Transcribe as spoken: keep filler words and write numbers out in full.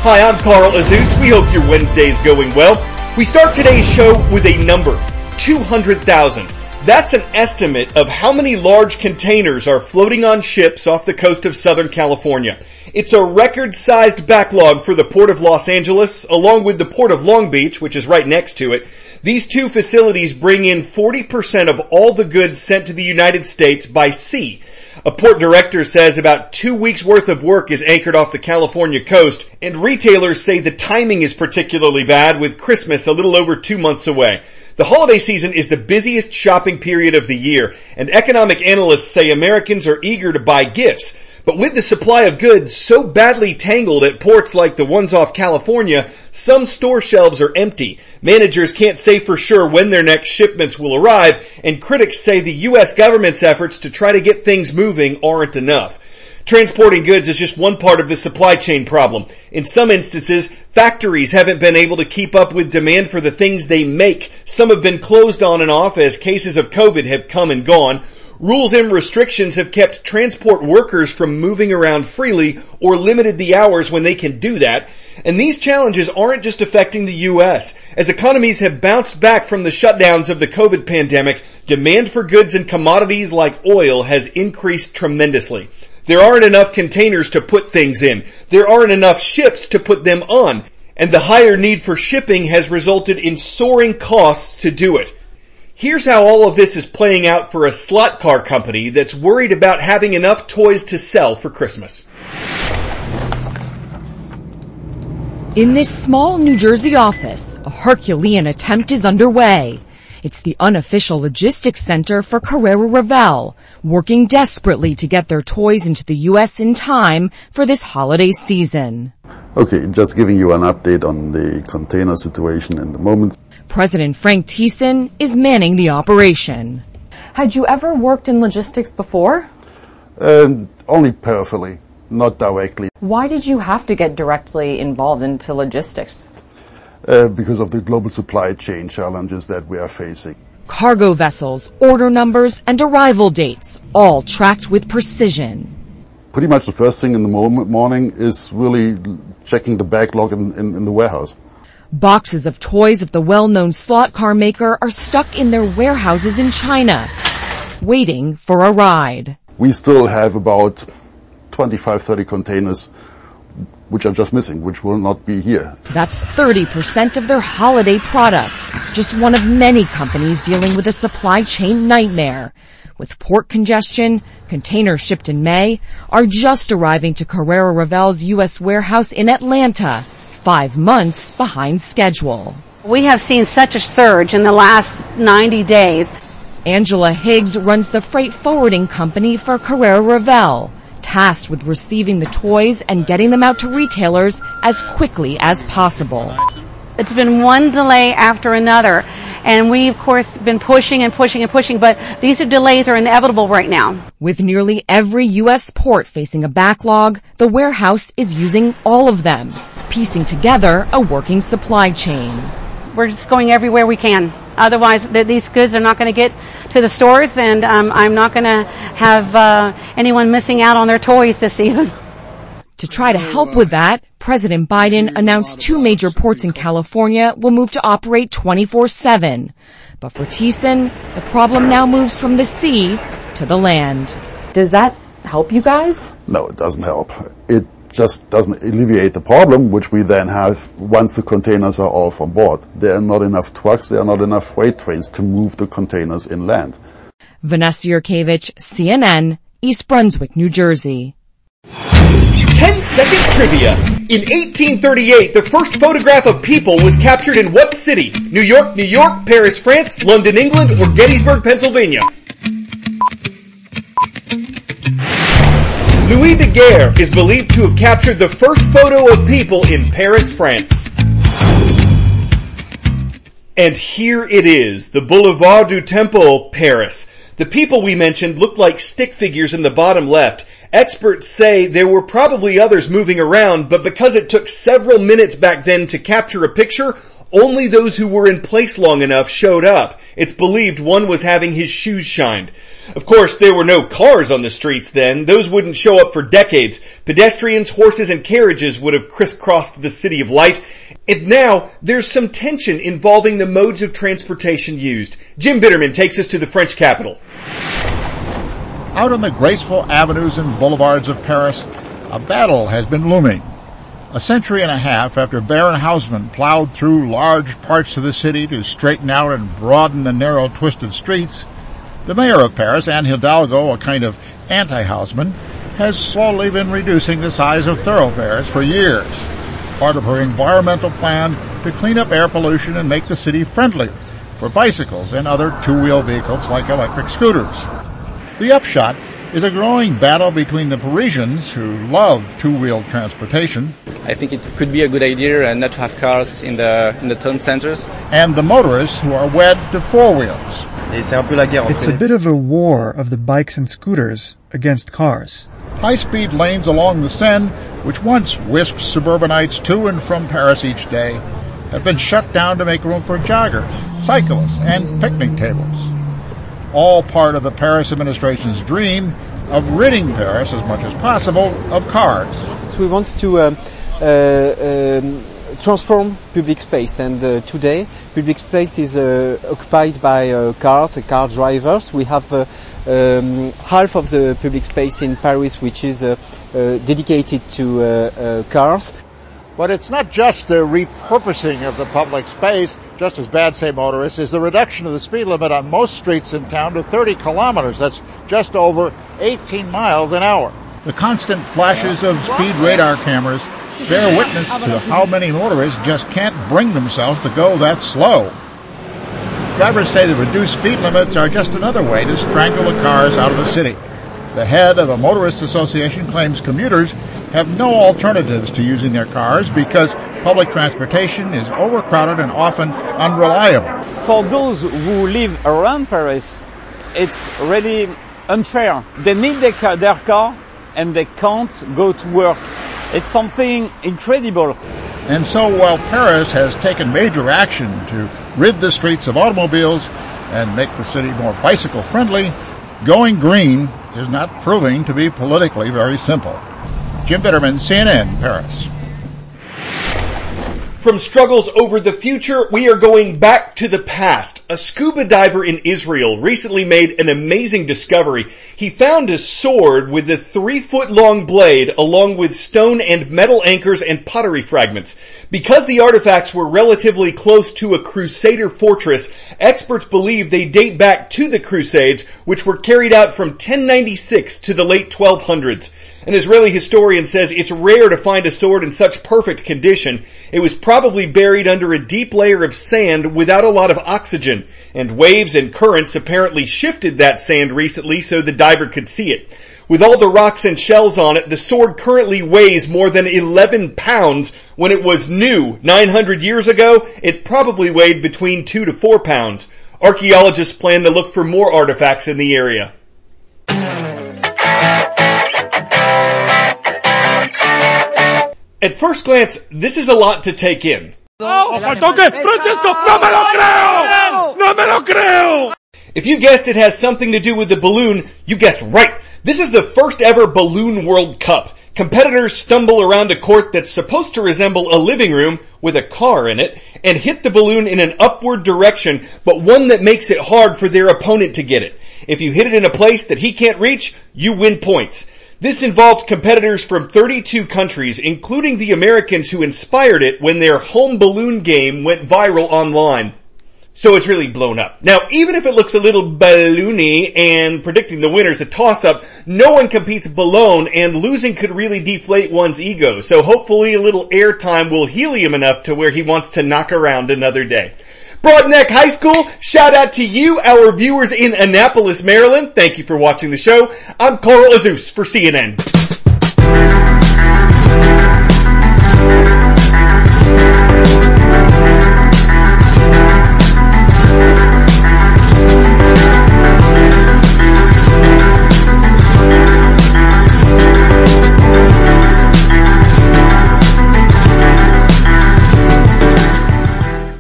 Hi, I'm Carl Azus. We hope your Wednesday's going well. We start today's show with a number, two hundred thousand. That's an estimate of how many large containers are floating on ships off the coast of Southern California. It's a record-sized backlog for the Port of Los Angeles, along with the Port of Long Beach, which is right next to it. These two facilities bring in forty percent of all the goods sent to the United States by sea. A port director says about two weeks worth of work is anchored off the California coast, and retailers say the timing is particularly bad with Christmas a little over two months away. The holiday season is the busiest shopping period of the year, and economic analysts say Americans are eager to buy gifts. But with the supply of goods so badly tangled at ports like the ones off California, some store shelves are empty. Managers can't say for sure when their next shipments will arrive, and critics say the U S government's efforts to try to get things moving aren't enough. Transporting goods is just one part of the supply chain problem. In some instances, factories haven't been able to keep up with demand for the things they make. Some have been closed on and off as cases of COVID have come and gone. Rules and restrictions have kept transport workers from moving around freely or limited the hours when they can do that. And these challenges aren't just affecting the U S. As economies have bounced back from the shutdowns of the COVID pandemic, demand for goods and commodities like oil has increased tremendously. There aren't enough containers to put things in. There aren't enough ships to put them on. And the higher need for shipping has resulted in soaring costs to do it. Here's how all of this is playing out for a slot car company that's worried about having enough toys to sell for Christmas. In this small New Jersey office, a Herculean attempt is underway. It's the unofficial logistics center for Carrera Revel, working desperately to get their toys into the U S in time for this holiday season. Okay, just giving you an update on the container situation in the moment. President Frank Thiessen is manning the operation. Had you ever worked in logistics before? Uh, only peripherally, not directly. Why did you have to get directly involved into logistics? Uh, because of the global supply chain challenges that we are facing. Cargo vessels, order numbers, and arrival dates, all tracked with precision. Pretty much the first thing in the morning is really checking the backlog in, in, in the warehouse. Boxes of toys of the well-known slot car maker are stuck in their warehouses in China, waiting for a ride. We still have about twenty-five, thirty containers which are just missing, which will not be here. That's thirty percent of their holiday product. Just one of many companies dealing with a supply chain nightmare. With port congestion, containers shipped in May are just arriving to Carrera Revel's U S warehouse in Atlanta, five months behind schedule. We have seen such a surge in the last ninety days. Angela Higgs runs the freight forwarding company for Carrera Revel, tasked with receiving the toys and getting them out to retailers as quickly as possible. It's been one delay after another, and we've, of course, been pushing and pushing and pushing, but these are delays are inevitable right now. With nearly every U S port facing a backlog, the warehouse is using all of them, piecing together a working supply chain. We're just going everywhere we can. Otherwise, th- these goods are not going to get to the stores, and um, I'm not going to have uh, anyone missing out on their toys this season. To try to help with that, President Biden announced two major ports in California will move to operate twenty-four seven. But for Thiessen, the problem now moves from the sea to the land. Does that help you guys? No, it doesn't help. It just doesn't alleviate the problem, which we then have once the containers are all from board. There are not enough trucks, there are not enough freight trains to move the containers inland. Vanessa Yurkevich, C N N, East Brunswick, New Jersey. ten-second trivia. In eighteen thirty-eight, the first photograph of people was captured in what city? New York, New York, Paris, France, London, England, or Gettysburg, Pennsylvania? Louis Daguerre is believed to have captured the first photo of people in Paris, France. And here it is, the Boulevard du Temple, Paris. The people we mentioned looked like stick figures in the bottom left. Experts say there were probably others moving around, but because it took several minutes back then to capture a picture, Only those who were in place long enough showed up. It's believed one was having his shoes shined. Of course, there were no cars on the streets then. Those wouldn't show up for decades. Pedestrians, horses, and carriages would have crisscrossed the City of Light. And now, there's some tension involving the modes of transportation used. Jim Bitterman takes us to the French capital. Out on the graceful avenues and boulevards of Paris, a battle has been looming. A century and a half after Baron Haussmann plowed through large parts of the city to straighten out and broaden the narrow, twisted streets, the mayor of Paris, Anne Hidalgo, a kind of anti-Haussmann, has slowly been reducing the size of thoroughfares for years, part of her environmental plan to clean up air pollution and make the city friendlier for bicycles and other two-wheel vehicles like electric scooters. The upshot is a growing battle between the Parisians, who love two-wheel transportation, I think it could be a good idea uh, not to have cars in the in the town centers, and the motorists, who are wed to four wheels. It's a bit of a war of the bikes and scooters against cars. High-speed lanes along the Seine, which once whisked suburbanites to and from Paris each day, have been shut down to make room for joggers, cyclists, and picnic tables. All part of the Paris administration's dream of ridding Paris as much as possible of cars. So we want to um, uh, um, transform public space, and uh, today public space is uh, occupied by uh, cars, uh, car drivers. We have uh, um, half of the public space in Paris which is uh, uh, dedicated to uh, uh, cars. But it's not just the repurposing of the public space, just as bad, say motorists, is the reduction of the speed limit on most streets in town to thirty kilometers. That's just over eighteen miles an hour. The constant flashes of speed radar cameras bear witness to how many motorists just can't bring themselves to go that slow. Drivers say the reduced speed limits are just another way to strangle the cars out of the city. The head of a motorist association claims commuters have no alternatives to using their cars because public transportation is overcrowded and often unreliable. For those who live around Paris, it's really unfair. They need their car, their car and they can't go to work. It's something incredible. And so while Paris has taken major action to rid the streets of automobiles and make the city more bicycle friendly, going green is not proving to be politically very simple. Jim Bitterman, C N N, Paris. From struggles over the future, we are going back to the past. A scuba diver in Israel recently made an amazing discovery. He found a sword with a three-foot-long blade along with stone and metal anchors and pottery fragments. Because the artifacts were relatively close to a Crusader fortress, experts believe they date back to the Crusades, which were carried out from ten ninety-six to the late twelve hundreds. An Israeli historian says it's rare to find a sword in such perfect condition. It was probably buried under a deep layer of sand without a lot of oxygen, and waves and currents apparently shifted that sand recently so the diver could see it. With all the rocks and shells on it, the sword currently weighs more than eleven pounds. When it was new nine hundred years ago, it probably weighed between two to four pounds. Archaeologists plan to look for more artifacts in the area. At first glance, this is a lot to take in. If you guessed it has something to do with the balloon, you guessed right. This is the first ever Balloon World Cup. Competitors stumble around a court that's supposed to resemble a living room with a car in it and hit the balloon in an upward direction, but one that makes it hard for their opponent to get it. If you hit it in a place that he can't reach, you win points. This involved competitors from thirty-two countries, including the Americans who inspired it when their home balloon game went viral online. So it's really blown up. Now, even if it looks a little balloony and predicting the winner's a toss-up, no one competes balone and losing could really deflate one's ego. So hopefully a little airtime will heal him enough to where he wants to knock around another day. Broadneck High School, shout out to you, our viewers in Annapolis, Maryland. Thank you for watching the show. I'm Carl Azuz for C N N.